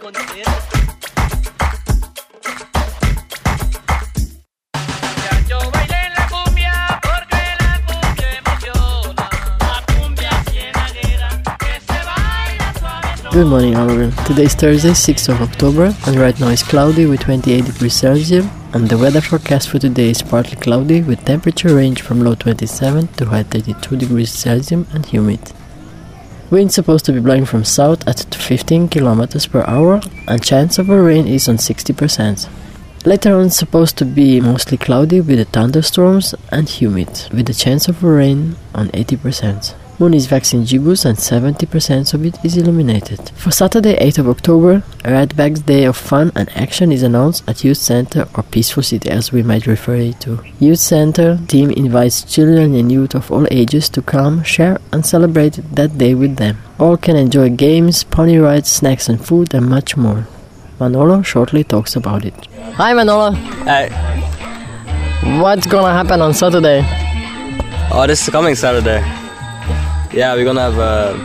Good morning, Oroville. Today is Thursday, 6th of October, and right now it's cloudy with 28 degrees Celsius, and the weather forecast for today is partly cloudy with temperature range from low 27 to high 32 degrees Celsius and humid. Wind supposed to be blowing from south at 15 km per hour, and chance of a rain is on 60%. Later on, supposed to be mostly cloudy with the thunderstorms and humid, with the chance of a rain on 80%. Moon is waxing gibbous and 70% of it is illuminated. For Saturday, 8th of October, a Redbacks Day of Fun and Action is announced at Youth Center or Peaceful City as we might refer it to. Youth Center team invites children and youth of all ages to come, share and celebrate that day with them. All can enjoy games, pony rides, snacks and food and much more. Manolo shortly talks about it. Hi Manolo! Hey. What's gonna happen on Saturday? Oh, this is coming Saturday. Yeah, we're gonna have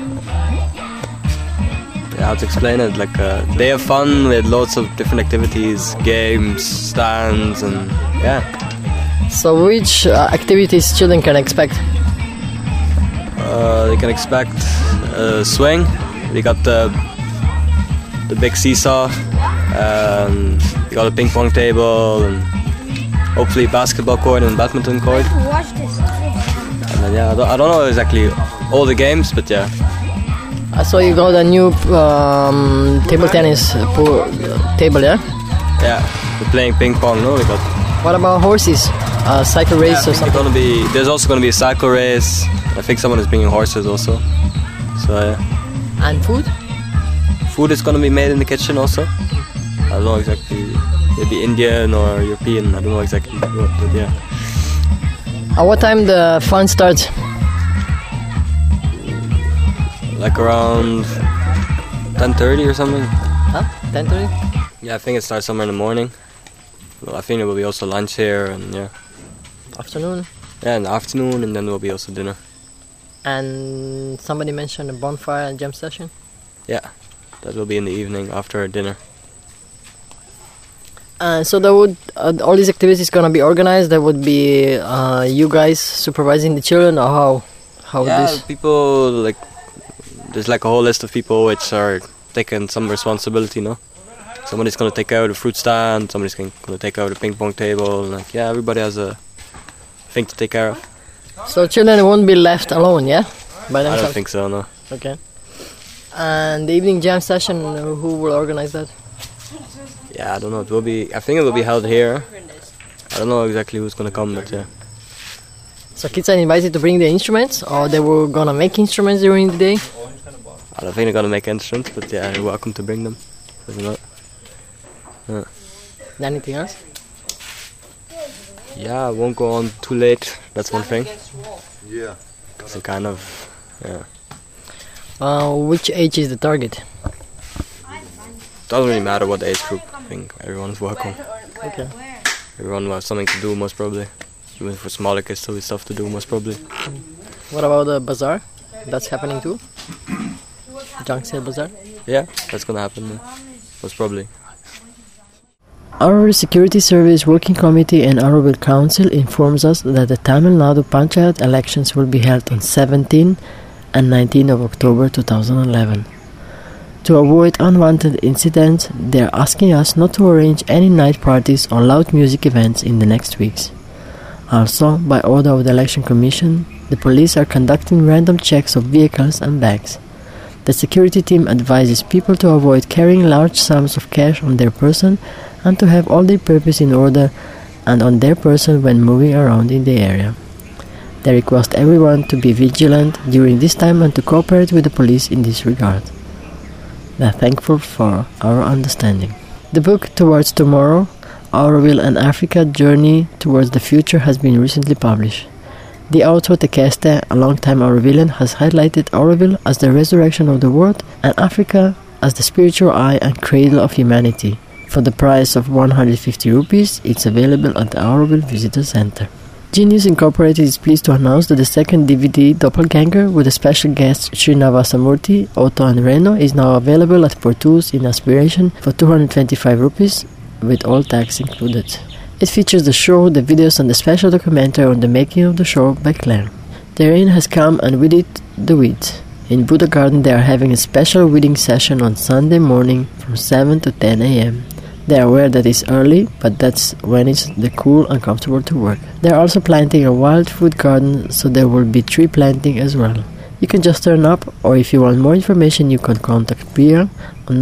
how to explain it, like a day of fun with lots of different activities, games, stands, and yeah. So which activities children can expect? They can expect a swing. We got the big seesaw, we got a ping pong table, and hopefully basketball court and badminton court. And then, yeah, I don't know exactly all the games, but yeah. I saw you got a new table tennis table, yeah? Yeah, we're playing ping pong, no? We got. What about horses? Cycle race or something? There's also going to be a cycle race. I think someone is bringing horses also. So yeah. And food? Food is going to be made in the kitchen also. I don't know exactly. Maybe Indian or European. I don't know exactly. But yeah. At what time the fun starts? Like around 10:30 or something. Huh? 10:30? Yeah, I think it starts somewhere in the morning. Well, I think there will be also lunch here and yeah. Afternoon? Yeah, in the afternoon, and then there will be also dinner. And somebody mentioned a bonfire and jam session? Yeah, that will be in the evening after dinner. So there would all these activities gonna be organized. There would be you guys supervising the children, or how yeah, this? People like there's like a whole list of people which are taking some responsibility. No, somebody's gonna take care of the fruit stand. Somebody's gonna take care of the ping pong table. And like yeah, everybody has a thing to take care of. So children won't be left alone, yeah? By themselves? I don't think so. No. Okay. And the evening jam session, who will organize that? Yeah, I don't know. I think it will be held here. I don't know exactly who's gonna come, but yeah. So kids are invited to bring the instruments, or they were gonna make instruments during the day? I don't think they're gonna make instruments, but yeah, you're welcome to bring them. Yeah. Anything else? Yeah, I won't go on too late. That's one thing. Yeah. So kind of, yeah. Which age is the target? Doesn't really matter what age group. I think everyone's welcome. Okay. Everyone will have something to do, most probably. Even for smaller kids, there'll be stuff to do, most probably. What about the bazaar? That's happening too? Junk sale bazaar? Yeah, that's gonna happen, most probably. Our Security Service Working Committee and Oroville Council informs us that the Tamil Nadu Panchayat elections will be held on 17 and 19 of October 2011. To avoid unwanted incidents, they are asking us not to arrange any night parties or loud music events in the next weeks. Also, by order of the Election Commission, the police are conducting random checks of vehicles and bags. The security team advises people to avoid carrying large sums of cash on their person and to have all their papers in order and on their person when moving around in the area. They request everyone to be vigilant during this time and to cooperate with the police in this regard. They are thankful for our understanding. The book Towards Tomorrow, Oroville and Africa Journey Towards the Future has been recently published. The author Tekeste, a long-time Orovillian, has highlighted Oroville as the resurrection of the world and Africa as the spiritual eye and cradle of humanity. For the price of 150 rupees, it's available at the Oroville Visitor Center. Genius Incorporated is pleased to announce that the second DVD, Doppelganger, with a special guest Srinivasa Murthy, Otto and Reno, is now available at Portus in Aspiration for 225 rupees, with all tax included. It features the show, the videos and the special documentary on the making of the show by Claire. The rain has come and with it the weeds. In Buddha Garden they are having a special weeding session on Sunday morning from 7 to 10 a.m. They are aware that it's early, but that's when it's cool and comfortable to work. They are also planting a wild food garden, so there will be tree planting as well. You can just turn up, or if you want more information, you can contact Priya on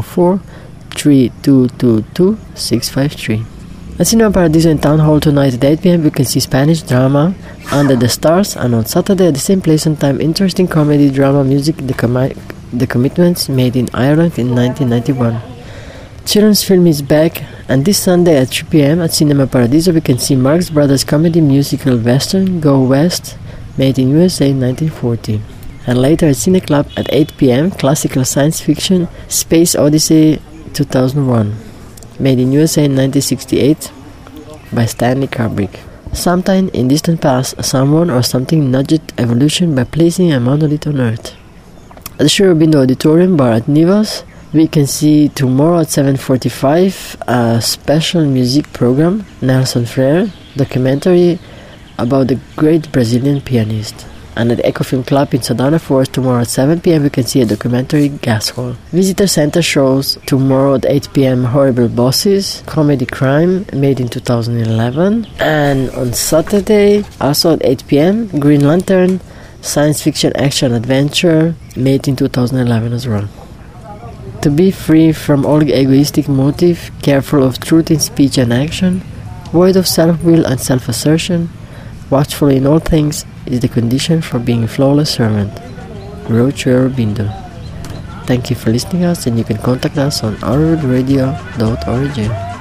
944-3222-653. At Cinema Paradiso in Town Hall tonight at 8 p.m. you can see Spanish drama Under the Stars, and on Saturday at the same place and time, interesting comedy, drama, music, The Commitments, made in Ireland in 1991. Children's film is back, and this Sunday at 3 p.m. at Cinema Paradiso we can see Marx Brothers comedy musical western Go West, made in USA in 1940. And later at Cine Club at 8 p.m. classical science fiction Space Odyssey 2001, made in USA in 1968 by Stanley Kubrick. Sometime in distant past, someone or something nudged evolution by placing a monolith on Earth. At the Sri Aurobindo Auditorium bar at Nivas, we can see tomorrow at 7:45 a special music program, Nelson Freire, documentary about the great Brazilian pianist. And at the Ecofilm Club in Sodana Forest tomorrow at 7 p.m. we can see a documentary, Gas Hall. Visitor Center shows tomorrow at 8 p.m. Horrible Bosses, comedy crime, made in 2011. And on Saturday, also at 8 p.m, Green Lantern, science fiction action adventure, made in 2011 as well. To be free from all egoistic motive, careful of truth in speech and action, void of self-will and self-assertion, watchful in all things is the condition for being a flawless servant. Wrote Sri Aurobindo. Thank you for listening to us, and you can contact us on auroradio.org.